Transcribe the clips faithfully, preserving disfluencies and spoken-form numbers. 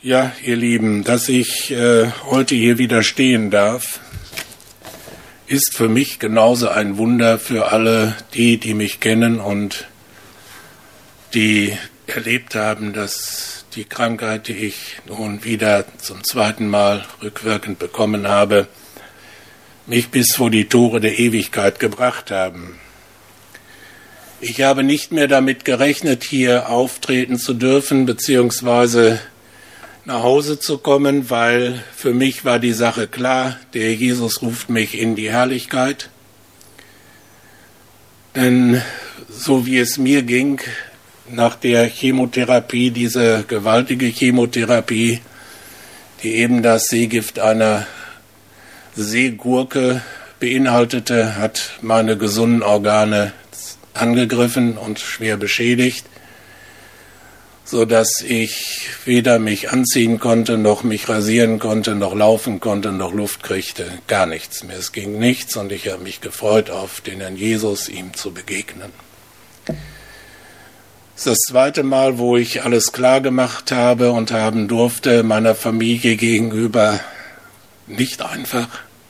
Ja, ihr Lieben, dass ich äh, heute hier wieder stehen darf, ist für mich genauso ein Wunder für alle die, die mich kennen und die erlebt haben, dass die Krankheit, die ich nun wieder zum zweiten Mal rückwirkend bekommen habe, mich bis vor die Tore der Ewigkeit gebracht haben. Ich habe nicht mehr damit gerechnet, hier auftreten zu dürfen, beziehungsweise nach Hause zu kommen, weil für mich war die Sache klar, der Jesus ruft mich in die Herrlichkeit. Denn so wie es mir ging, nach der Chemotherapie, diese gewaltige Chemotherapie, die eben das Seegift einer Seegurke beinhaltete, hat meine gesunden Organe angegriffen und schwer beschädigt, so dass ich weder mich anziehen konnte, noch mich rasieren konnte, noch laufen konnte, noch Luft kriegte, gar nichts mehr. Es ging nichts und ich habe mich gefreut, auf den Herrn Jesus, ihm zu begegnen. Es ist das zweite Mal, wo ich alles klar gemacht habe und haben durfte, meiner Familie gegenüber. Nicht einfach.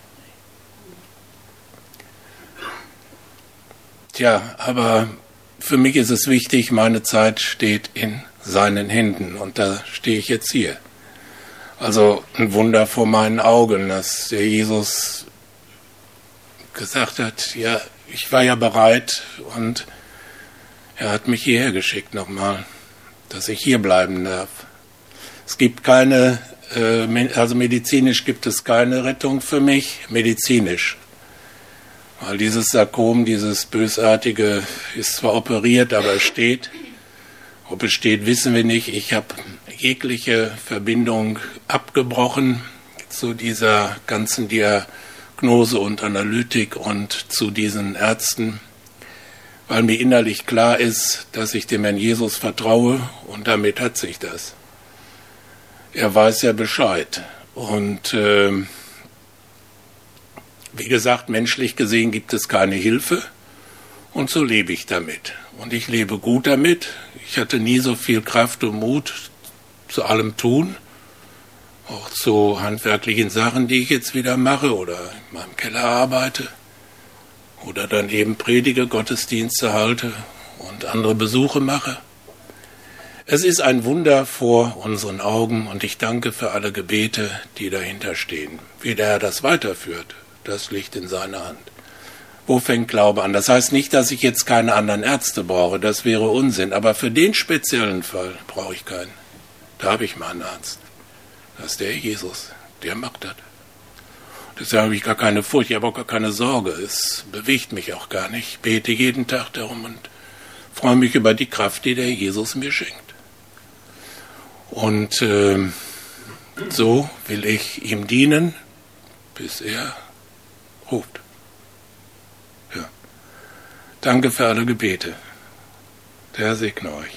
Tja, aber für mich ist es wichtig, meine Zeit steht in seinen Händen und da stehe ich jetzt hier. Also ein Wunder vor meinen Augen, dass der Jesus gesagt hat, ja, ich war ja bereit und er hat mich hierher geschickt nochmal, dass ich hier bleiben darf. Es gibt keine, also medizinisch gibt es keine Rettung für mich, medizinisch. Weil dieses Sarkom, dieses Bösartige, ist zwar operiert, aber es steht. Ob es steht, wissen wir nicht. Ich habe jegliche Verbindung abgebrochen zu dieser ganzen Diagnose und Analytik und zu diesen Ärzten, weil mir innerlich klar ist, dass ich dem Herrn Jesus vertraue und damit hat sich das. Er weiß ja Bescheid und äh, wie gesagt, menschlich gesehen gibt es keine Hilfe und so lebe ich damit. Und ich lebe gut damit. Ich hatte nie so viel Kraft und Mut zu allem tun, auch zu handwerklichen Sachen, die ich jetzt wieder mache oder in meinem Keller arbeite oder dann eben predige, Gottesdienste halte und andere Besuche mache. Es ist ein Wunder vor unseren Augen und ich danke für alle Gebete, die dahinter stehen. Wie der Herr das weiterführt, das liegt in seiner Hand. Wo fängt Glaube an? Das heißt nicht, dass ich jetzt keine anderen Ärzte brauche, das wäre Unsinn, aber für den speziellen Fall brauche ich keinen. Da habe ich meinen Arzt. Das ist der Jesus, der macht das. Deshalb habe ich gar keine Furcht, ich habe auch gar keine Sorge, es bewegt mich auch gar nicht. Ich bete jeden Tag darum und freue mich über die Kraft, die der Jesus mir schenkt. Und äh, so will ich ihm dienen, bis er ruft. Ja. Danke für alle Gebete. Der Herr segne euch.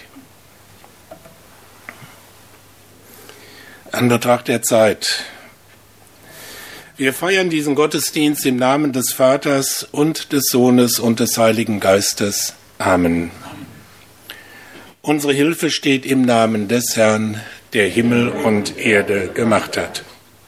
An Betracht der Zeit. Wir feiern diesen Gottesdienst im Namen des Vaters und des Sohnes und des Heiligen Geistes. Amen. Unsere Hilfe steht im Namen des Herrn, der Himmel und Erde gemacht hat.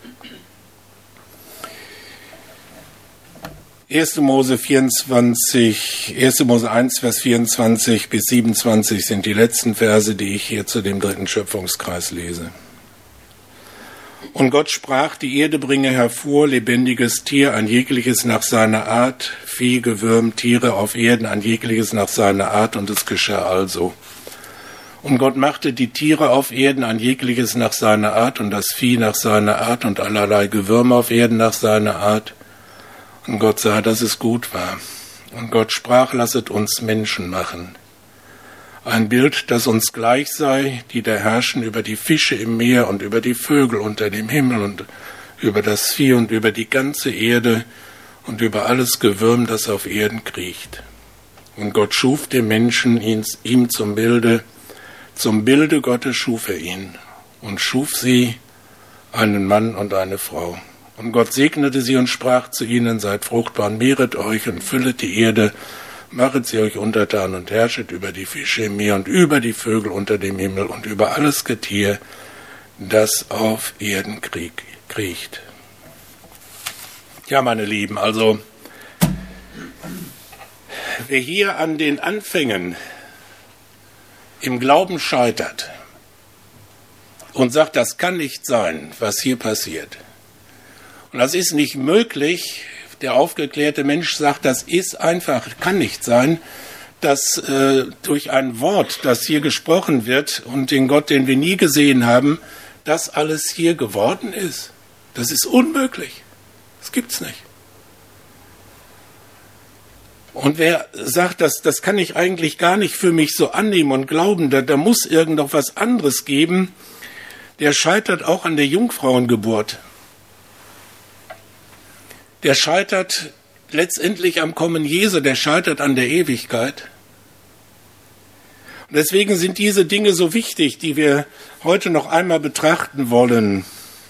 erster Mose vierundzwanzig, erster Mose eins, Vers vierundzwanzig bis siebenundzwanzig sind die letzten Verse, die ich hier zu dem dritten Schöpfungskreis lese. Und Gott sprach, die Erde bringe hervor lebendiges Tier, ein jegliches nach seiner Art, Vieh, Gewürm, Tiere auf Erden, ein jegliches nach seiner Art, und es geschah also. Und Gott machte die Tiere auf Erden, ein jegliches nach seiner Art, und das Vieh nach seiner Art, und allerlei Gewürm auf Erden nach seiner Art. Und Gott sah, dass es gut war. Und Gott sprach, lasset uns Menschen machen. Ein Bild, das uns gleich sei, die da herrschen über die Fische im Meer und über die Vögel unter dem Himmel und über das Vieh und über die ganze Erde und über alles Gewürm, das auf Erden kriecht. Und Gott schuf den Menschen ihm zum Bilde, zum Bilde Gottes schuf er ihn und schuf sie, einen Mann und eine Frau. Und Gott segnete sie und sprach zu ihnen, seid fruchtbar und mehret euch und füllet die Erde, machet sie euch untertan und herrschet über die Fische im Meer und über die Vögel unter dem Himmel und über alles Getier, das auf Erden kriecht. Ja, meine Lieben, also wer hier an den Anfängen im Glauben scheitert und sagt, das kann nicht sein, was hier passiert, und das ist nicht möglich, der aufgeklärte Mensch sagt, das ist einfach, kann nicht sein, dass äh, durch ein Wort, das hier gesprochen wird und den Gott, den wir nie gesehen haben, das alles hier geworden ist. Das ist unmöglich. Das gibt's nicht. Und wer sagt, das, das kann ich eigentlich gar nicht für mich so annehmen und glauben, da, da muss irgend noch was anderes geben, der scheitert auch an der Jungfrauengeburt. Der scheitert letztendlich am Kommen Jesu, der scheitert an der Ewigkeit. Und deswegen sind diese Dinge so wichtig, die wir heute noch einmal betrachten wollen.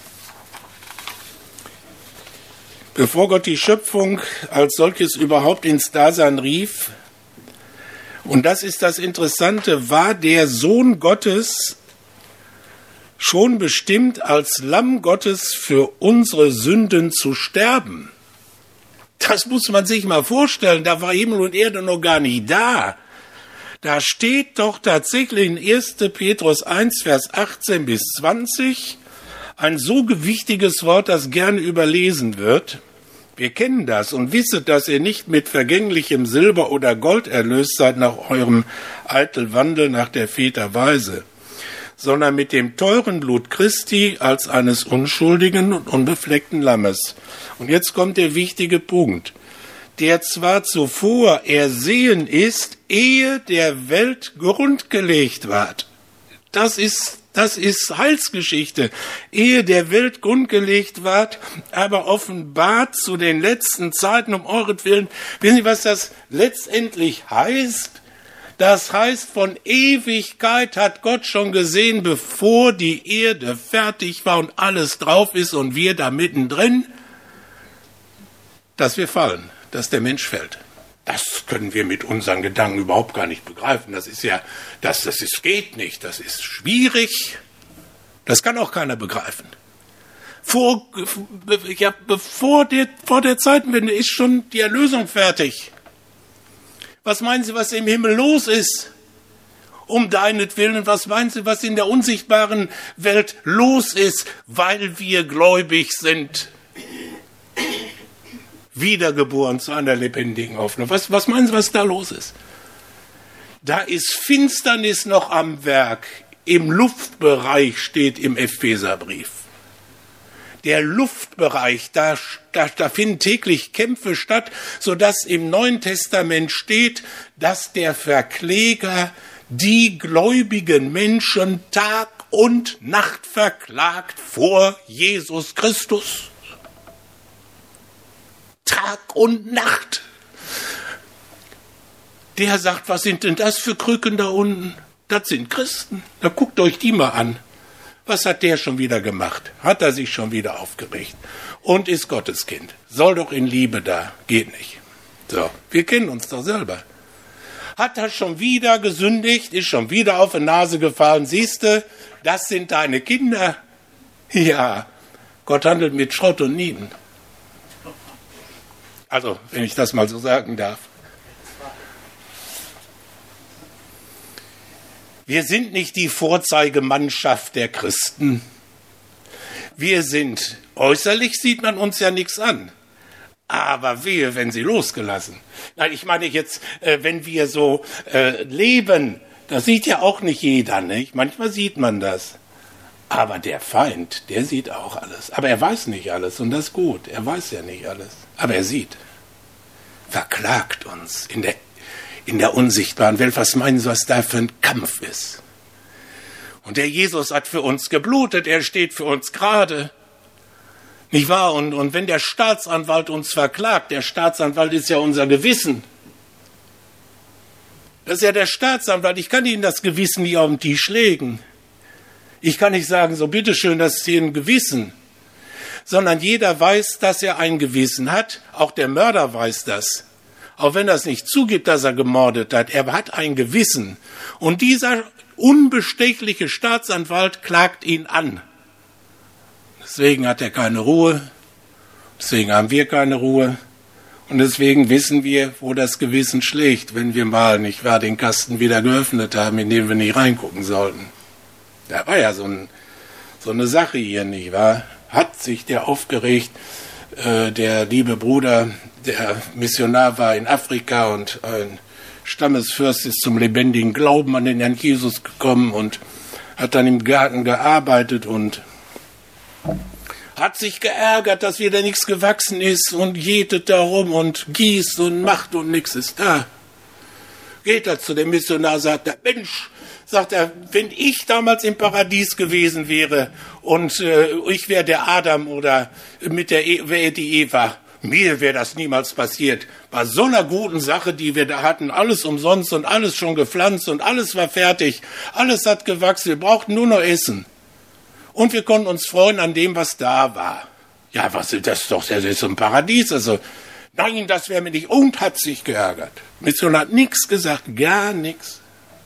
Bevor Gott die Schöpfung als solches überhaupt ins Dasein rief, und das ist das Interessante, war der Sohn Gottes schon bestimmt, als Lamm Gottes für unsere Sünden zu sterben. Das muss man sich mal vorstellen, da war Himmel und Erde noch gar nicht da. Da steht doch tatsächlich in erster Petrus eins, Vers achtzehn bis zwanzig, ein so gewichtiges Wort, das gerne überlesen wird. Wir kennen das und wisset, dass ihr nicht mit vergänglichem Silber oder Gold erlöst seid nach eurem eitel Wandel nach der Väter Weise, sondern mit dem teuren Blut Christi als eines unschuldigen und unbefleckten Lammes. Und jetzt kommt der wichtige Punkt, der zwar zuvor ersehen ist, ehe der Welt grundgelegt ward. Das ist, das ist Heilsgeschichte. Ehe der Welt grundgelegt ward, aber offenbart zu den letzten Zeiten um euretwillen. Wissen Sie, was das letztendlich heißt? Das heißt, von Ewigkeit hat Gott schon gesehen, bevor die Erde fertig war und alles drauf ist und wir da mittendrin, dass wir fallen, dass der Mensch fällt. Das können wir mit unseren Gedanken überhaupt gar nicht begreifen. Das ist ja, das, das ist, geht nicht, das ist schwierig. Das kann auch keiner begreifen. Vor, ja, bevor der, vor der Zeitenwende ist schon die Erlösung fertig. Was meinen Sie, was im Himmel los ist? Um deinetwillen, was meinen Sie, was in der unsichtbaren Welt los ist, weil wir gläubig sind? Wiedergeboren zu einer lebendigen Hoffnung. Was, was meinen Sie, was da los ist? Da ist Finsternis noch am Werk. Im Luftbereich steht im Epheserbrief. Der Luftbereich, da, da, da finden täglich Kämpfe statt, sodass im Neuen Testament steht, dass der Verkläger die gläubigen Menschen Tag und Nacht verklagt vor Jesus Christus. Tag und Nacht. Der sagt, was sind denn das für Krücken da unten? Das sind Christen. Da guckt euch die mal an. Was hat der schon wieder gemacht? Hat er sich schon wieder aufgeregt? Und ist Gottes Kind. Soll doch in Liebe da. Geht nicht. So, wir kennen uns doch selber. Hat er schon wieder gesündigt? Ist schon wieder auf die Nase gefallen? Siehste, das sind deine Kinder. Ja, Gott handelt mit Schrott und Nieten. Also, wenn ich das mal so sagen darf. Wir sind nicht die Vorzeigemannschaft der Christen. Wir sind, äußerlich sieht man uns ja nichts an. Aber wehe, wenn sie losgelassen. Nein, ich meine jetzt, äh, wenn wir so äh, leben, das sieht ja auch nicht jeder, nicht? Manchmal sieht man das. Aber der Feind, der sieht auch alles. Aber er weiß nicht alles und das ist gut. Er weiß ja nicht alles. Aber er sieht. Verklagt uns in der in der unsichtbaren Welt. Was meinen Sie, was da für ein Kampf ist? Und der Jesus hat für uns geblutet, er steht für uns gerade. Nicht wahr? Und, und wenn der Staatsanwalt uns verklagt, der Staatsanwalt ist ja unser Gewissen. Das ist ja der Staatsanwalt. Ich kann Ihnen das Gewissen nicht auf den Tisch legen. Ich kann nicht sagen, so bitteschön, das ist hier ein Gewissen. Sondern jeder weiß, dass er ein Gewissen hat. Auch der Mörder weiß das. Auch wenn er es nicht zugibt, dass er gemordet hat, er hat ein Gewissen. Und dieser unbestechliche Staatsanwalt klagt ihn an. Deswegen hat er keine Ruhe. Deswegen haben wir keine Ruhe. Und deswegen wissen wir, wo das Gewissen schlägt, wenn wir mal, nicht wahr, den Kasten wieder geöffnet haben, in den wir nicht reingucken sollten. Da war ja so, ein, so eine Sache hier, nicht wahr? Hat sich der aufgeregt, äh, der liebe Bruder, der Missionar war in Afrika und ein Stammesfürst ist zum lebendigen Glauben an den Herrn Jesus gekommen und hat dann im Garten gearbeitet und hat sich geärgert, dass wieder nichts gewachsen ist und jätet darum und gießt und macht und nichts ist da. Geht er zu dem Missionar, sagt er, Mensch, sagt er, wenn ich damals im Paradies gewesen wäre und äh, ich wäre der Adam oder mit der e- wäre die Eva, mir wäre das niemals passiert. Bei so einer guten Sache, die wir da hatten, alles umsonst und alles schon gepflanzt und alles war fertig, alles hat gewachsen, wir brauchten nur noch Essen. Und wir konnten uns freuen an dem, was da war. Ja, was ist das doch, das ist so ein Paradies. Also, nein, das wäre mir nicht. Und hat sich geärgert. Missionar hat nichts gesagt, gar nichts.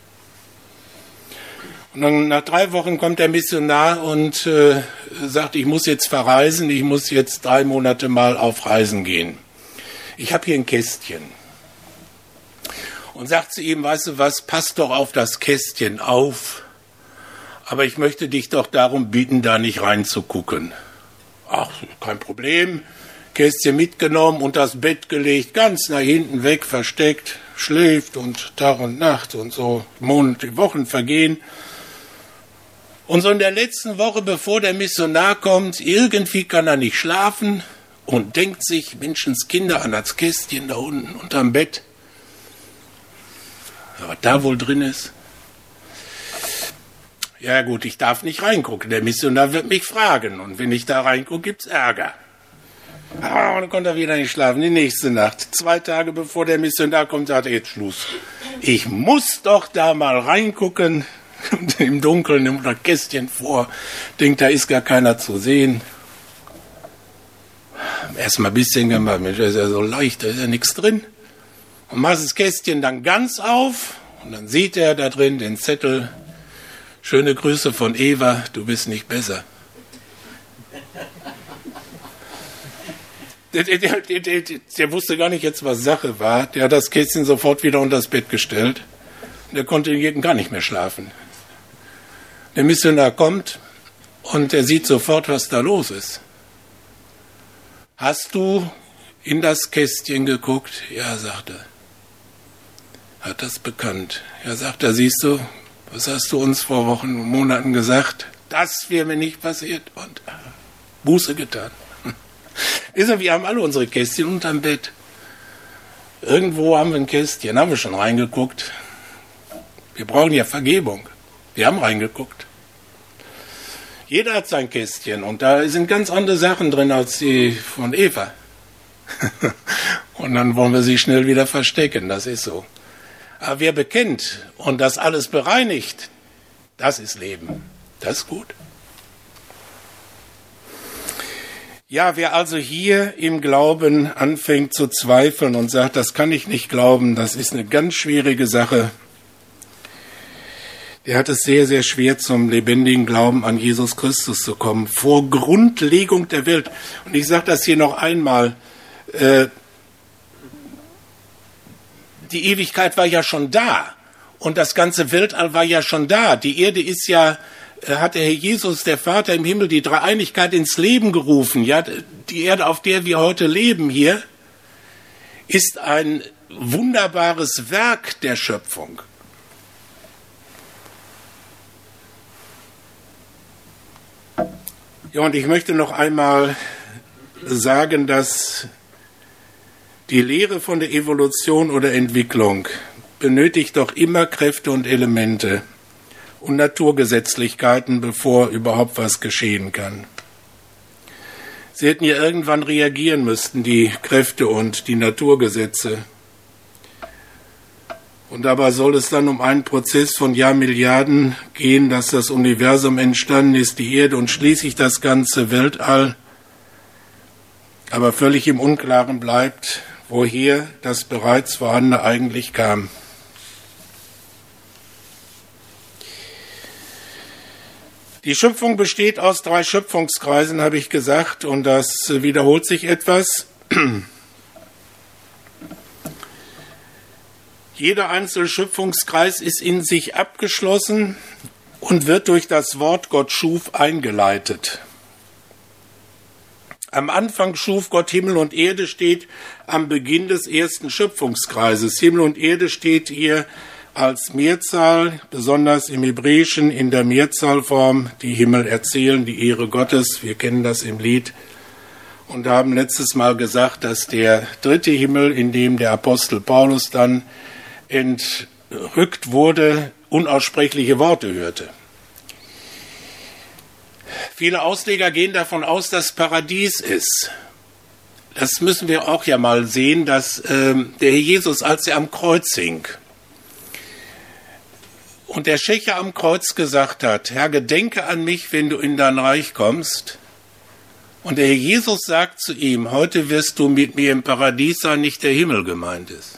Und dann nach drei Wochen kommt der Missionar und äh, sagt, ich muss jetzt verreisen, ich muss jetzt drei Monate mal auf Reisen gehen. Ich habe hier ein Kästchen. Und sagt zu ihm, weißt du was, pass doch auf das Kästchen auf. Aber ich möchte dich doch darum bitten, da nicht reinzugucken. Ach, kein Problem. Kästchen mitgenommen und das Bett gelegt, ganz nach hinten weg, versteckt, schläft und Tag und Nacht und so Monate, Wochen vergehen. Und so in der letzten Woche, bevor der Missionar kommt, irgendwie kann er nicht schlafen und denkt sich, Menschenskinder, an das Kästchen da unten unterm Bett. Was da wohl drin ist? Ja gut, ich darf nicht reingucken. Der Missionar wird mich fragen. Und wenn ich da reingucke, gibt's Ärger. Ah, dann konnte er wieder nicht schlafen. Die nächste Nacht, zwei Tage bevor der Missionar kommt, sagt er, jetzt Schluss. Ich muss doch da mal reingucken. Und im Dunkeln nimmt das Kästchen vor. Denkt, da ist gar keiner zu sehen. Erstmal ein bisschen gemacht. Mensch, das ist ja so leicht, da ist ja nichts drin. Und macht das Kästchen dann ganz auf. Und dann sieht er da drin den Zettel. Schöne Grüße von Eva, du bist nicht besser. Der, der, der, der, der wusste gar nicht jetzt, was Sache war. Der hat das Kästchen sofort wieder unter das Bett gestellt. Der konnte gar nicht mehr schlafen. Der Missionar kommt und er sieht sofort, was da los ist. Hast du in das Kästchen geguckt? Ja, sagt er. Hat das bekannt. Ja, sagt er, siehst du, was hast du uns vor Wochen und Monaten gesagt? Das wäre mir nicht passiert. Und Buße getan. Wissen, wir haben alle unsere Kästchen unterm Bett. Irgendwo haben wir ein Kästchen, haben wir schon reingeguckt. Wir brauchen ja Vergebung. Wir haben reingeguckt. Jeder hat sein Kästchen und da sind ganz andere Sachen drin als die von Eva. Und dann wollen wir sie schnell wieder verstecken, das ist so. Aber wer bekennt und das alles bereinigt, das ist Leben. Das ist gut. Ja, wer also hier im Glauben anfängt zu zweifeln und sagt, das kann ich nicht glauben, das ist eine ganz schwierige Sache, der hat es sehr, sehr schwer, zum lebendigen Glauben an Jesus Christus zu kommen, vor Grundlegung der Welt. Und ich sage das hier noch einmal, äh, die Ewigkeit war ja schon da und das ganze Weltall war ja schon da. Die Erde ist ja, hat der Herr Jesus, der Vater im Himmel, die Dreieinigkeit ins Leben gerufen. Ja, die Erde, auf der wir heute leben hier, ist ein wunderbares Werk der Schöpfung. Ja, und ich möchte noch einmal sagen, dass die Lehre von der Evolution oder Entwicklung benötigt doch immer Kräfte und Elemente und Naturgesetzlichkeiten, bevor überhaupt was geschehen kann. Sie hätten ja irgendwann reagieren müssten, die Kräfte und die Naturgesetze. Und dabei soll es dann um einen Prozess von Jahrmilliarden gehen, dass das Universum entstanden ist, die Erde und schließlich das ganze Weltall. Aber völlig im Unklaren bleibt, woher das bereits Vorhandene eigentlich kam. Die Schöpfung besteht aus drei Schöpfungskreisen, habe ich gesagt, und das wiederholt sich etwas. Jeder einzelne Schöpfungskreis ist in sich abgeschlossen und wird durch das Wort Gott schuf eingeleitet. Am Anfang schuf Gott Himmel und Erde, steht am Beginn des ersten Schöpfungskreises. Himmel und Erde steht hier als Mehrzahl, besonders im Hebräischen in der Mehrzahlform. Die Himmel erzählen die Ehre Gottes, wir kennen das im Lied. Und haben letztes Mal gesagt, dass der dritte Himmel, in dem der Apostel Paulus dann entrückt wurde, unaussprechliche Worte hörte. Viele Ausleger gehen davon aus, dass Paradies ist. Das müssen wir auch ja mal sehen, dass äh, der Herr Jesus, als er am Kreuz hing und der Schächer am Kreuz gesagt hat, Herr, gedenke an mich, wenn du in dein Reich kommst. Und der Herr Jesus sagt zu ihm, heute wirst du mit mir im Paradies sein, nicht der Himmel gemeint ist.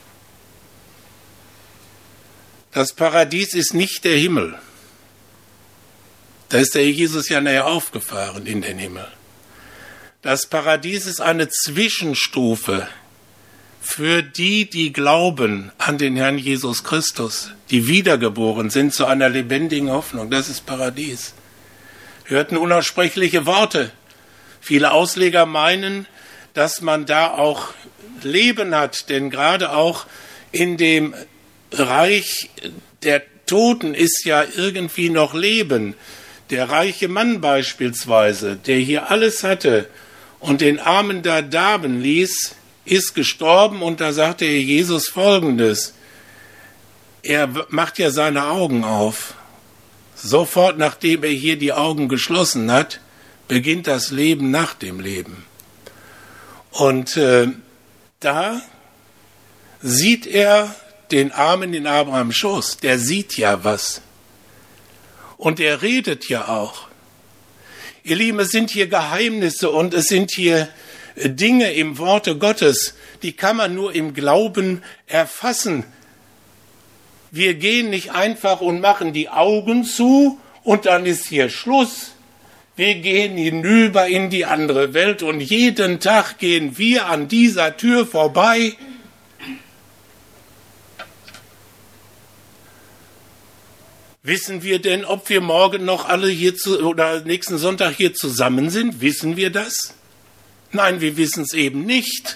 Das Paradies ist nicht der Himmel. Da ist der Herr Jesus ja näher aufgefahren in den Himmel. Das Paradies ist eine Zwischenstufe für die, die glauben an den Herrn Jesus Christus, die wiedergeboren sind zu einer lebendigen Hoffnung. Das ist Paradies. Hörten unaussprechliche Worte. Viele Ausleger meinen, dass man da auch Leben hat, denn gerade auch in dem Reich der Toten ist ja irgendwie noch Leben. Der reiche Mann beispielsweise, der hier alles hatte und den Armen da darben ließ, ist gestorben, und da sagte Jesus Folgendes: Er macht ja seine Augen auf. Sofort nachdem er hier die Augen geschlossen hat, beginnt das Leben nach dem Leben. Und äh, da sieht er den Armen in Abrahams Schoß, der sieht ja was. Und er redet ja auch. Ihr Lieben, es sind hier Geheimnisse und es sind hier Dinge im Worte Gottes, die kann man nur im Glauben erfassen. Wir gehen nicht einfach und machen die Augen zu und dann ist hier Schluss. Wir gehen hinüber in die andere Welt und jeden Tag gehen wir an dieser Tür vorbei. Wissen wir denn, ob wir morgen noch alle hier zu, oder nächsten Sonntag hier zusammen sind? Wissen wir das? Nein, wir wissen es eben nicht.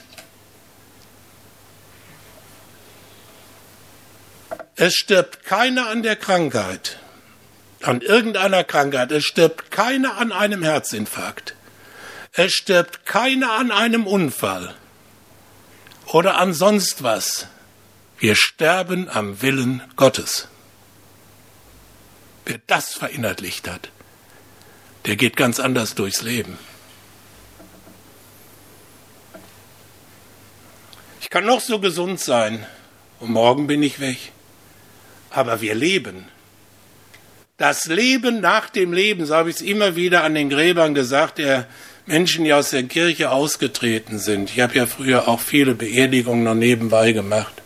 Es stirbt keiner an der Krankheit, an irgendeiner Krankheit. Es stirbt keiner an einem Herzinfarkt. Es stirbt keiner an einem Unfall oder an sonst was. Wir sterben am Willen Gottes. Wer das verinnerlicht hat, der geht ganz anders durchs Leben. Ich kann noch so gesund sein und morgen bin ich weg. Aber wir leben. Das Leben nach dem Leben, so habe ich es immer wieder an den Gräbern gesagt, der Menschen, die aus der Kirche ausgetreten sind. Ich habe ja früher auch viele Beerdigungen noch nebenbei gemacht.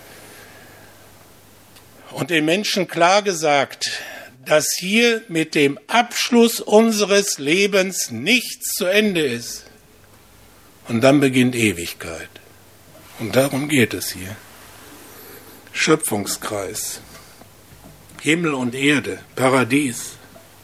Und den Menschen klar gesagt, dass hier mit dem Abschluss unseres Lebens nichts zu Ende ist. Und dann beginnt Ewigkeit. Und darum geht es hier. Schöpfungskreis. Himmel und Erde, Paradies.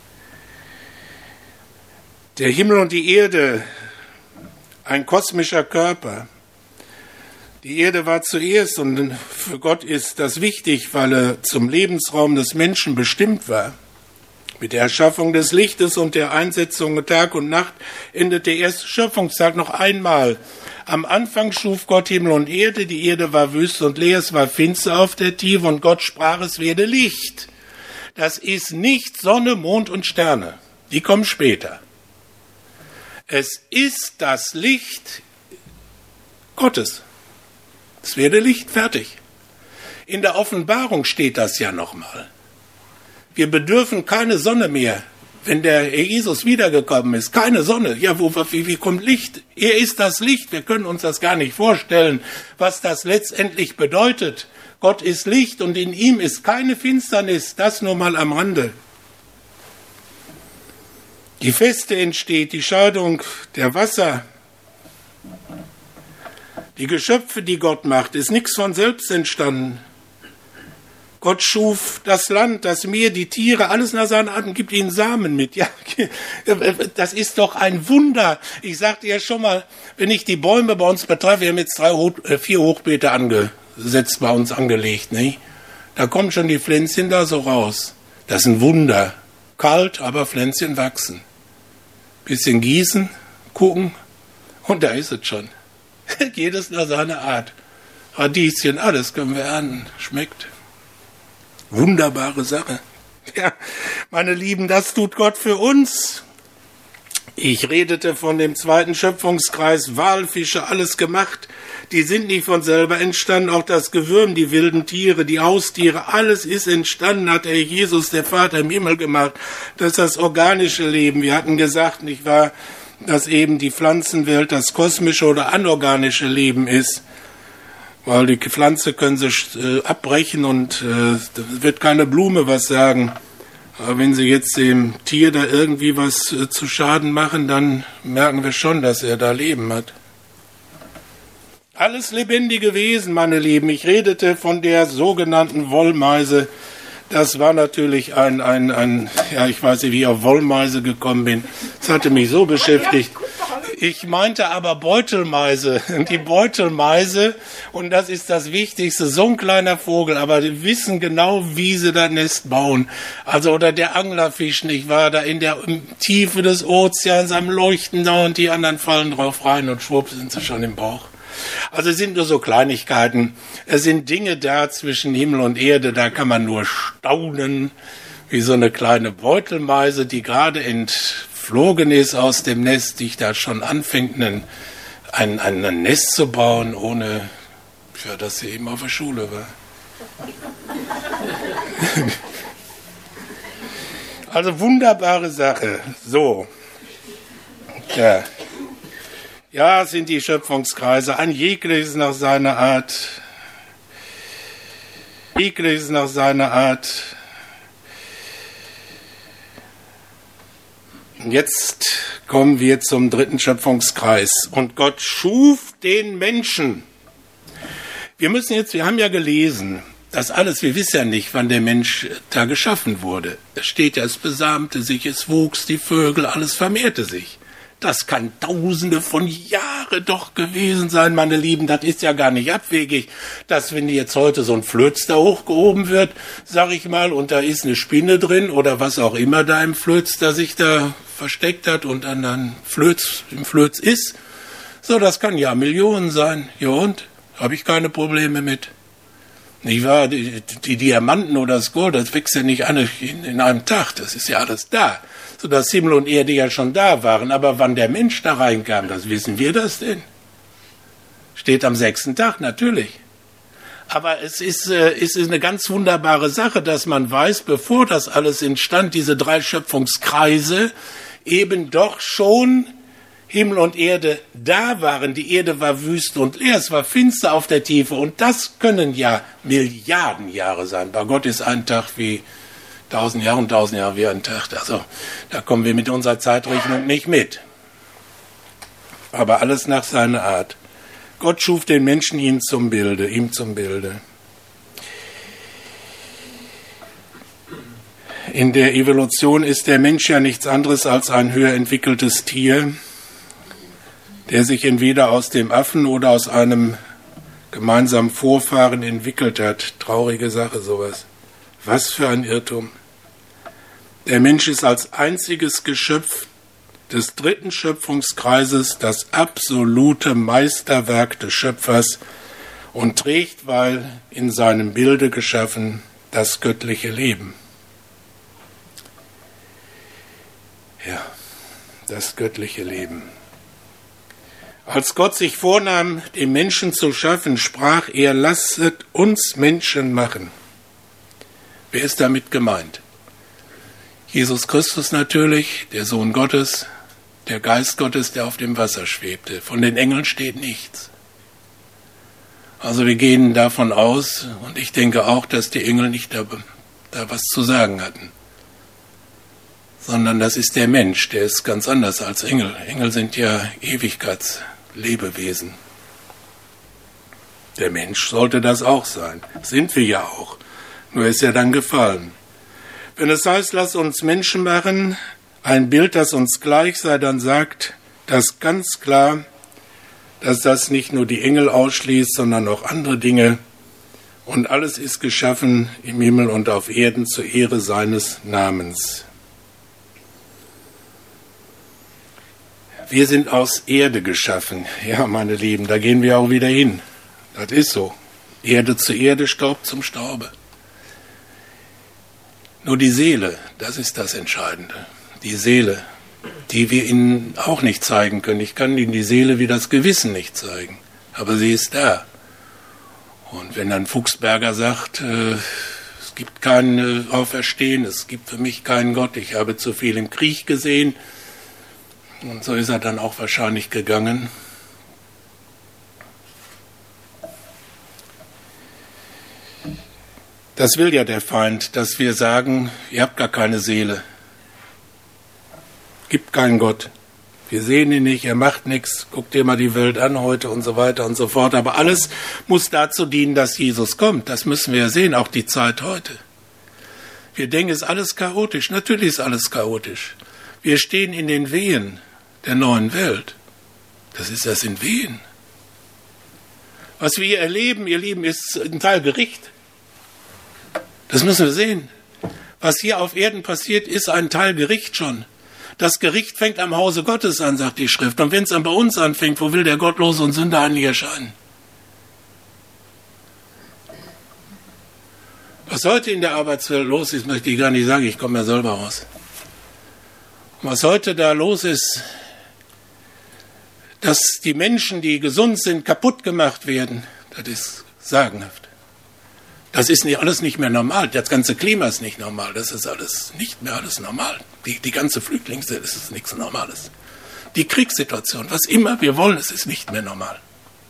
Der Himmel und die Erde, ein kosmischer Körper. Die Erde war zuerst und für Gott ist das wichtig, weil er zum Lebensraum des Menschen bestimmt war. Mit der Erschaffung des Lichtes und der Einsetzung Tag und Nacht endet der erste Schöpfungstag noch einmal. Am Anfang schuf Gott Himmel und Erde, die Erde war wüst und leer, es war finster auf der Tiefe und Gott sprach, es werde Licht. Das ist nicht Sonne, Mond und Sterne, die kommen später. Es ist das Licht Gottes. Es werde Licht, fertig. In der Offenbarung steht das ja nochmal. Wir bedürfen keine Sonne mehr, wenn der Jesus wiedergekommen ist. Keine Sonne. Ja, wo, wie, wie kommt Licht? Er ist das Licht. Wir können uns das gar nicht vorstellen, was das letztendlich bedeutet. Gott ist Licht und in ihm ist keine Finsternis. Das nur mal am Rande. Die Feste entsteht, die Scheidung der Wasser. Die Geschöpfe, die Gott macht, ist nichts von selbst entstanden. Gott schuf das Land, das Meer, die Tiere, alles nach seinen Art und gibt ihnen Samen mit. Ja, das ist doch ein Wunder. Ich sagte ja schon mal, wenn ich die Bäume bei uns betreibe, wir haben jetzt drei, äh, vier Hochbeete angesetzt, bei uns angelegt, nicht? Da kommen schon die Pflänzchen da so raus. Das ist ein Wunder. Kalt, aber Pflänzchen wachsen. Bisschen gießen, gucken und da ist es schon. Jedes nach seiner Art. Radieschen, alles können wir ernten. Schmeckt. Wunderbare Sache. Ja, meine Lieben, das tut Gott für uns. Ich redete von dem zweiten Schöpfungskreis, Walfische, alles gemacht. Die sind nicht von selber entstanden, auch das Gewürm, die wilden Tiere, die Haustiere, alles ist entstanden, hat der Jesus, der Vater im Himmel gemacht. Das ist das organische Leben. Wir hatten gesagt, nicht wahr, dass eben die Pflanzenwelt das kosmische oder anorganische Leben ist. Weil die Pflanze können sie äh, abbrechen und äh, da wird keine Blume was sagen. Aber wenn sie jetzt dem Tier da irgendwie was äh, zu Schaden machen, dann merken wir schon, dass er da Leben hat. Alles lebendige Wesen, meine Lieben. Ich redete von der sogenannten Wollmeise. Das war natürlich ein, ein, ein, ja, ich weiß nicht, wie ich auf Wollmeise gekommen bin. Das hatte mich so beschäftigt. Ich meinte aber Beutelmeise. Die Beutelmeise, und das ist das Wichtigste, so ein kleiner Vogel, aber die wissen genau, wie sie das Nest bauen. Also, oder der Anglerfisch, nicht wahr, da in der Tiefe des Ozeans am Leuchten da und die anderen fallen drauf rein und schwupp sind sie schon im Bauch. Also es sind nur so Kleinigkeiten. Es sind Dinge da zwischen Himmel und Erde, da kann man nur staunen, wie so eine kleine Beutelmeise, die gerade entflogen ist aus dem Nest, die da schon anfängt, ein, ein, ein Nest zu bauen, ohne ja, dass sie eben auf der Schule war. Also wunderbare Sache. So. Ja. Ja, sind die Schöpfungskreise, ein jegliches nach seiner Art, jegliches nach seiner Art. Und jetzt kommen wir zum dritten Schöpfungskreis. Und Gott schuf den Menschen. Wir müssen jetzt, wir haben ja gelesen, das alles, wir wissen ja nicht, wann der Mensch da geschaffen wurde. Es steht ja, es besamte sich, es wuchs, die Vögel, alles vermehrte sich. Das kann tausende von Jahren doch gewesen sein, meine Lieben. Das ist ja gar nicht abwegig, dass wenn jetzt heute so ein Flöz da hochgehoben wird, sag ich mal, und da ist eine Spinne drin oder was auch immer da im Flöz, da sich da versteckt hat und dann ein Flöz im Flöz ist. So, das kann ja Millionen sein. Ja und? Habe ich keine Probleme mit. Nicht wahr? Die, die Diamanten oder das Gold, das wächst ja nicht alle in, in einem Tag. Das ist ja alles da. Sodass Himmel und Erde ja schon da waren. Aber wann der Mensch da reinkam, das wissen wir das denn? Steht am sechsten Tag, natürlich. Aber es ist, äh, es ist eine ganz wunderbare Sache, dass man weiß, bevor das alles entstand, diese drei Schöpfungskreise, eben doch schon Himmel und Erde da waren. Die Erde war wüst und leer, es war finster auf der Tiefe. Und das können ja Milliarden Jahre sein. Bei Gott ist ein Tag wie tausend Jahre und tausend Jahre wie ein Tag. Also da kommen wir mit unserer Zeitrechnung nicht mit. Aber alles nach seiner Art. Gott schuf den Menschen ihm zum Bilde, ihm zum Bilde. In der Evolution ist der Mensch ja nichts anderes als ein höher entwickeltes Tier, der sich entweder aus dem Affen oder aus einem gemeinsamen Vorfahren entwickelt hat. Traurige Sache, sowas. Was für ein Irrtum. Der Mensch ist als einziges Geschöpf des dritten Schöpfungskreises das absolute Meisterwerk des Schöpfers und trägt, weil in seinem Bilde geschaffen, das göttliche Leben. Ja, das göttliche Leben. Als Gott sich vornahm, den Menschen zu schaffen, sprach er, lasset uns Menschen machen. Wer ist damit gemeint? Jesus Christus natürlich, der Sohn Gottes, der Geist Gottes, der auf dem Wasser schwebte. Von den Engeln steht nichts. Also wir gehen davon aus, und ich denke auch, dass die Engel nicht da, da was zu sagen hatten. sondern das ist der Mensch, der ist ganz anders als Engel. Engel sind ja Ewigkeitslebewesen. Der Mensch sollte das auch sein. Sind wir ja auch. Nur ist er dann gefallen. Wenn es heißt, lass uns Menschen machen, ein Bild, das uns gleich sei, dann sagt das ganz klar, dass das nicht nur die Engel ausschließt, sondern auch andere Dinge. Und alles ist geschaffen im Himmel und auf Erden zur Ehre seines Namens. Wir sind aus Erde geschaffen. Ja, meine Lieben, da gehen wir auch wieder hin. Das ist so. Erde zu Erde, Staub zum Staube. Nur die Seele, das ist das Entscheidende. Die Seele, die wir ihnen auch nicht zeigen können. Ich kann ihnen die Seele wie das Gewissen nicht zeigen, aber sie ist da. Und wenn dann Fuchsberger sagt, äh, es gibt kein äh, Auferstehen, es gibt für mich keinen Gott, ich habe zu viel im Krieg gesehen, und so ist er dann auch wahrscheinlich gegangen. Das will ja der Feind, dass wir sagen, ihr habt gar keine Seele. Gibt keinen Gott. Wir sehen ihn nicht, er macht nichts. Guckt dir mal die Welt an heute und so weiter und so fort. Aber alles muss dazu dienen, dass Jesus kommt. Das müssen wir ja sehen, auch die Zeit heute. Wir denken, es ist alles chaotisch. Natürlich ist alles chaotisch. Wir stehen in den Wehen der neuen Welt. Das ist das in Wehen. Was wir hier erleben, ihr Lieben, ist ein Teil Gericht. Das müssen wir sehen. Was hier auf Erden passiert, ist ein Teil Gericht schon. Das Gericht fängt am Hause Gottes an, sagt die Schrift. Und wenn es dann bei uns anfängt, wo will der Gottlose und Sünder eigentlich erscheinen? Was heute in der Arbeitswelt los ist, möchte ich gar nicht sagen. Ich komme ja selber raus. Und was heute da los ist, dass die Menschen, die gesund sind, kaputt gemacht werden, das ist sagenhaft. Das ist nicht, alles nicht mehr normal. Das ganze Klima ist nicht normal. Das ist alles nicht mehr alles normal. Die, die ganze Flüchtlingssituation, das ist nichts Normales. Die Kriegssituation, was immer wir wollen, es ist nicht mehr normal.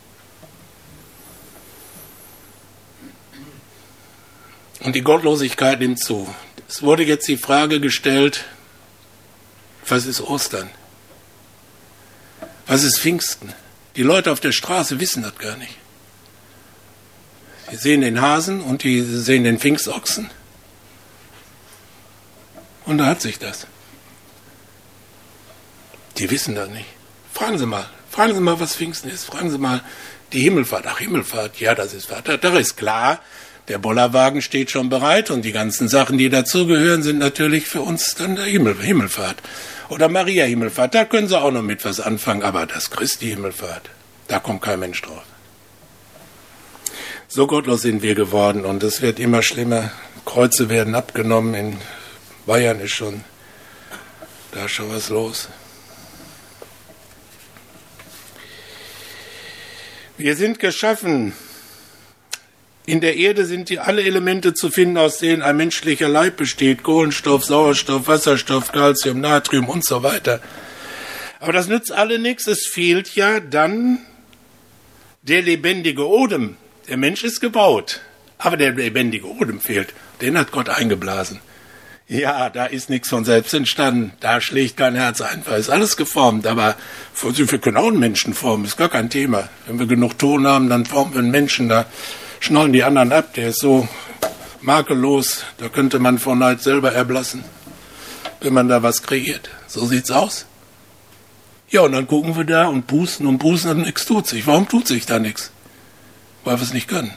Und die Gottlosigkeit nimmt zu. Es wurde jetzt die Frage gestellt, was ist Ostern? Was ist Pfingsten? Die Leute auf der Straße wissen das gar nicht. Die sehen den Hasen und die sehen den Pfingstochsen. Und da hat sich das. Die wissen das nicht. Fragen Sie mal. Fragen Sie mal, was Pfingsten ist. Fragen Sie mal die Himmelfahrt. Ach, Himmelfahrt. Ja, das ist Fahrt. Da ist klar, der Bollerwagen steht schon bereit und die ganzen Sachen, die dazugehören, sind natürlich für uns dann der Himmel, Himmelfahrt. Oder Maria Himmelfahrt. Da können Sie auch noch mit was anfangen. Aber das Christi Himmelfahrt, da kommt kein Mensch drauf. So gottlos sind wir geworden und es wird immer schlimmer. Kreuze werden abgenommen. In Bayern ist schon, da ist schon was los. Wir sind geschaffen. In der Erde sind die alle Elemente zu finden, aus denen ein menschlicher Leib besteht. Kohlenstoff, Sauerstoff, Wasserstoff, Calcium, Natrium und so weiter. Aber das nützt alle nichts. Es fehlt ja dann der lebendige Odem. Der Mensch ist gebaut, aber der lebendige Odem fehlt. Den hat Gott eingeblasen. Ja, da ist nichts von selbst entstanden. Da schlägt kein Herz einfach. Ist alles geformt, aber wir können auch einen Menschen formen. Ist gar kein Thema. Wenn wir genug Ton haben, dann formen wir einen Menschen. Da schnallen die anderen ab. Der ist so makellos. Da könnte man vor Neid selber erblassen, wenn man da was kreiert. So sieht's aus. Ja, und dann gucken wir da und pusten und pusten und nichts tut sich. Warum tut sich da nichts? Weil wir es nicht können.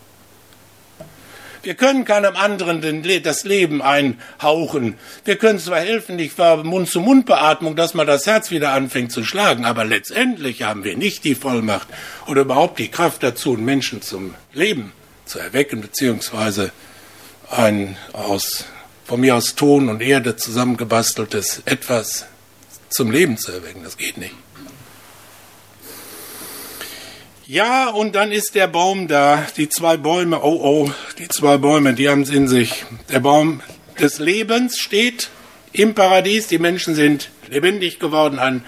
Wir können keinem anderen das Leben einhauchen. Wir können zwar helfen, nicht wahr, Mund-zu-Mund-Beatmung, dass mal das Herz wieder anfängt zu schlagen, aber letztendlich haben wir nicht die Vollmacht oder überhaupt die Kraft dazu, einen Menschen zum Leben zu erwecken, beziehungsweise ein aus, von mir aus Ton und Erde zusammengebasteltes etwas zum Leben zu erwecken. Das geht nicht. Ja, und dann ist der Baum da, die zwei Bäume, oh oh, die zwei Bäume, die haben es in sich. Der Baum des Lebens steht im Paradies, die Menschen sind lebendig geworden, ein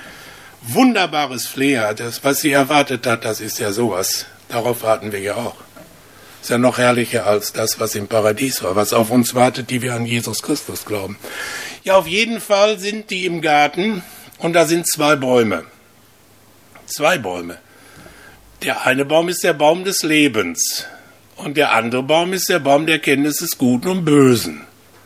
wunderbares Flair. Das, was sie erwartet hat, das ist ja sowas. Darauf warten wir ja auch. Ist ja noch herrlicher als das, was im Paradies war, was auf uns wartet, die wir an Jesus Christus glauben. Ja, auf jeden Fall sind die im Garten und da sind zwei Bäume. Zwei Bäume. Der eine Baum ist der Baum des Lebens und der andere Baum ist der Baum der Kenntnis des Guten und Bösen.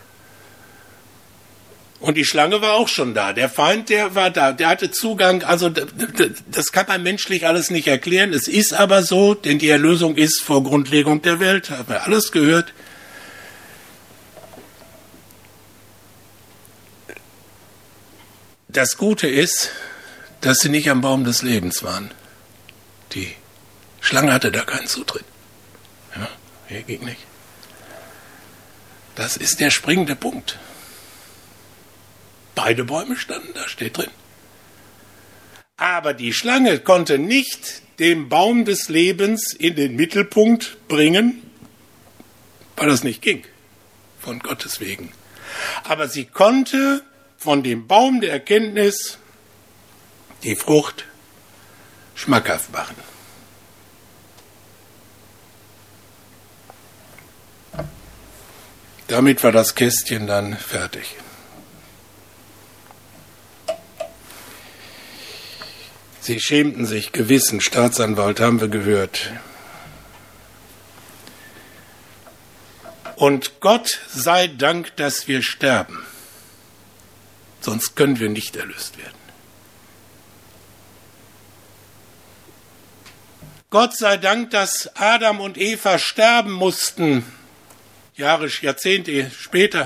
Und die Schlange war auch schon da. Der Feind, der war da. Der hatte Zugang. Also das kann man menschlich alles nicht erklären. Es ist aber so, denn die Erlösung ist vor Grundlegung der Welt. Haben wir alles gehört. Das Gute ist, dass sie nicht am Baum des Lebens waren. Die Schlange hatte da keinen Zutritt. Ja, hier ging nicht. Das ist der springende Punkt. Beide Bäume standen da, steht drin. Aber die Schlange konnte nicht den Baum des Lebens in den Mittelpunkt bringen, weil das nicht ging, von Gottes wegen. Aber sie konnte von dem Baum der Erkenntnis die Frucht schmackhaft machen. Damit war das Kästchen dann fertig. Sie schämten sich, Gewissen, Staatsanwalt, haben wir gehört. Und Gott sei Dank, dass wir sterben. Sonst können wir nicht erlöst werden. Gott sei Dank, dass Adam und Eva sterben mussten, Jahre, Jahrzehnte später.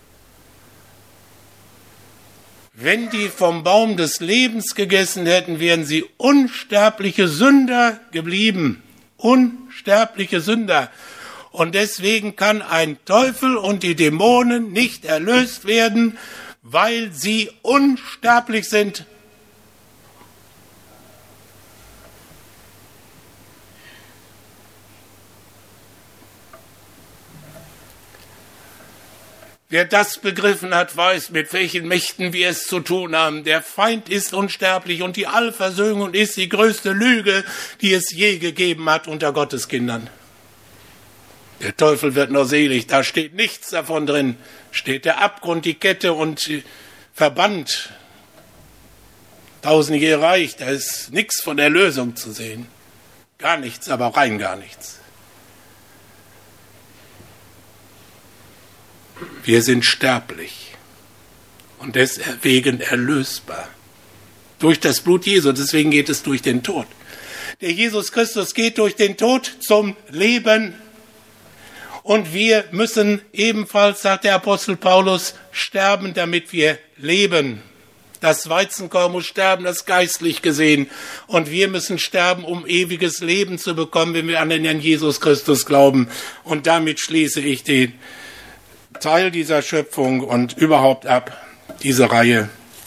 Wenn die vom Baum des Lebens gegessen hätten, wären sie unsterbliche Sünder geblieben. Unsterbliche Sünder. Und deswegen kann ein Teufel und die Dämonen nicht erlöst werden, weil sie unsterblich sind. Wer das begriffen hat, weiß, mit welchen Mächten wir es zu tun haben. Der Feind ist unsterblich und die Allversöhnung ist die größte Lüge, die es je gegeben hat unter Gottes Kindern. Der Teufel wird nur selig, da steht nichts davon drin. Steht der Abgrund, die Kette und verbannt. Tausendjährige Reich, da ist nichts von Erlösung zu sehen. Gar nichts, aber rein gar nichts. Wir sind sterblich und deswegen erlösbar. Durch das Blut Jesu, deswegen geht es durch den Tod. Der Jesus Christus geht durch den Tod zum Leben. Und wir müssen ebenfalls, sagt der Apostel Paulus, sterben, damit wir leben. Das Weizenkorn muss sterben, das geistlich gesehen. Und wir müssen sterben, um ewiges Leben zu bekommen, wenn wir an den Herrn Jesus Christus glauben. Und damit schließe ich den Teil dieser Schöpfung und überhaupt ab, diese Reihe.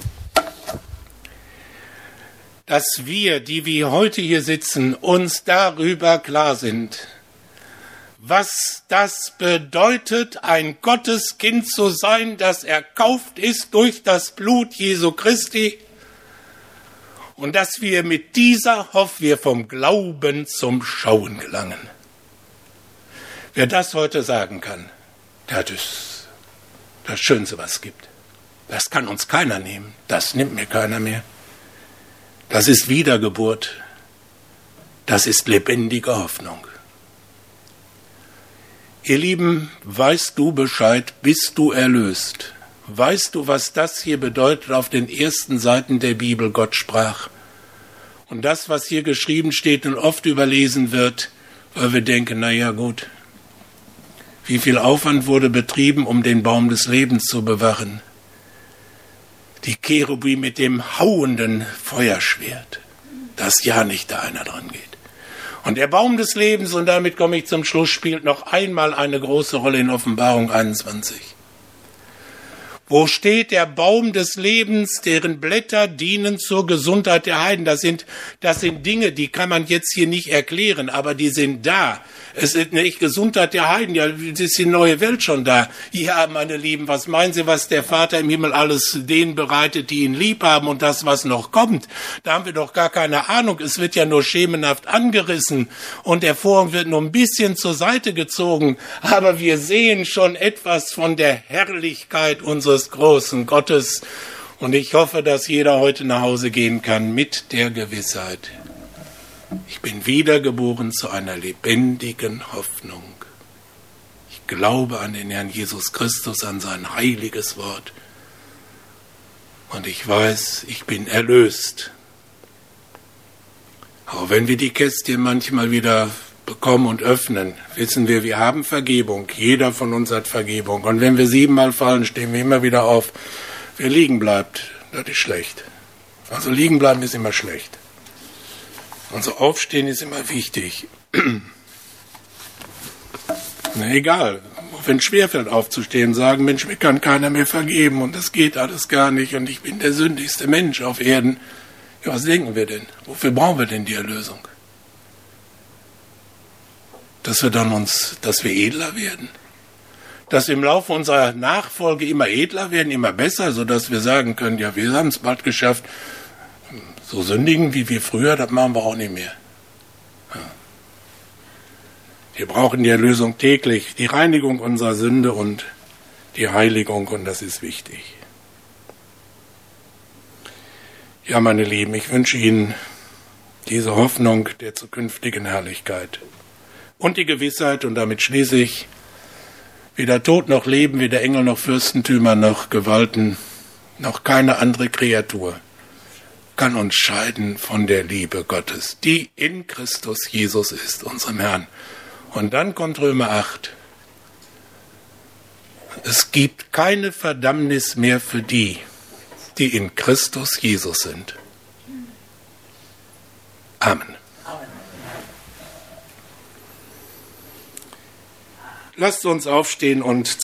Dass wir, die wir heute hier sitzen, uns darüber klar sind, was das bedeutet, ein Gotteskind zu sein, das erkauft ist durch das Blut Jesu Christi und dass wir mit dieser Hoffnung wir vom Glauben zum Schauen gelangen. Wer das heute sagen kann, der ist das Schönste, was es gibt. Das kann uns keiner nehmen, das nimmt mir keiner mehr. Das ist Wiedergeburt, das ist lebendige Hoffnung. Ihr Lieben, weißt du Bescheid, bist du erlöst? Weißt du, was das hier bedeutet auf den ersten Seiten der Bibel? Gott sprach. Und das, was hier geschrieben steht und oft überlesen wird, weil wir denken, na ja, gut. Wie viel Aufwand wurde betrieben, um den Baum des Lebens zu bewahren? Die Cherubim mit dem hauenden Feuerschwert, dass ja nicht da einer dran geht. Und der Baum des Lebens, und damit komme ich zum Schluss, spielt noch einmal eine große Rolle in Offenbarung einundzwanzig. Wo steht der Baum des Lebens, deren Blätter dienen zur Gesundheit der Heiden? Das sind, das sind Dinge, die kann man jetzt hier nicht erklären, aber die sind da. Es ist nicht Gesundheit der Heiden, ja, ist die neue Welt schon da. Ja, meine Lieben, was meinen Sie, was der Vater im Himmel alles denen bereitet, die ihn lieb haben und das, was noch kommt? Da haben wir doch gar keine Ahnung. Es wird ja nur schemenhaft angerissen und der Vorhang wird nur ein bisschen zur Seite gezogen. Aber wir sehen schon etwas von der Herrlichkeit unseres großen Gottes. Und ich hoffe, dass jeder heute nach Hause gehen kann mit der Gewissheit: Ich bin wiedergeboren zu einer lebendigen Hoffnung. Ich glaube an den Herrn Jesus Christus, an sein heiliges Wort. Und ich weiß, ich bin erlöst. Auch wenn wir die Kästchen manchmal wieder bekommen und öffnen, wissen wir, wir haben Vergebung. Jeder von uns hat Vergebung. Und wenn wir siebenmal fallen, stehen wir immer wieder auf. Wer liegen bleibt, das ist schlecht. Also liegen bleiben ist immer schlecht. Und so aufstehen ist immer wichtig. Na egal, wenn es schwerfällt aufzustehen, sagen, Mensch, mir kann keiner mehr vergeben und das geht alles gar nicht und ich bin der sündigste Mensch auf Erden. Ja, was denken wir denn? Wofür brauchen wir denn die Erlösung? Dass wir dann uns, dass wir edler werden? Dass wir im Laufe unserer Nachfolge immer edler werden, immer besser, sodass wir sagen können, ja, wir haben es bald geschafft. So sündigen wie wir früher, das machen wir auch nicht mehr. Ja. Wir brauchen die Erlösung täglich, die Reinigung unserer Sünde und die Heiligung, und das ist wichtig. Ja, meine Lieben, ich wünsche Ihnen diese Hoffnung der zukünftigen Herrlichkeit und die Gewissheit, und damit schließe ich, weder Tod noch Leben, weder Engel noch Fürstentümer noch Gewalten, noch keine andere Kreatur kann uns scheiden von der Liebe Gottes, die in Christus Jesus ist, unserem Herrn. Und dann kommt Römer acht. Es gibt keine Verdammnis mehr für die, die in Christus Jesus sind. Amen. Lasst uns aufstehen und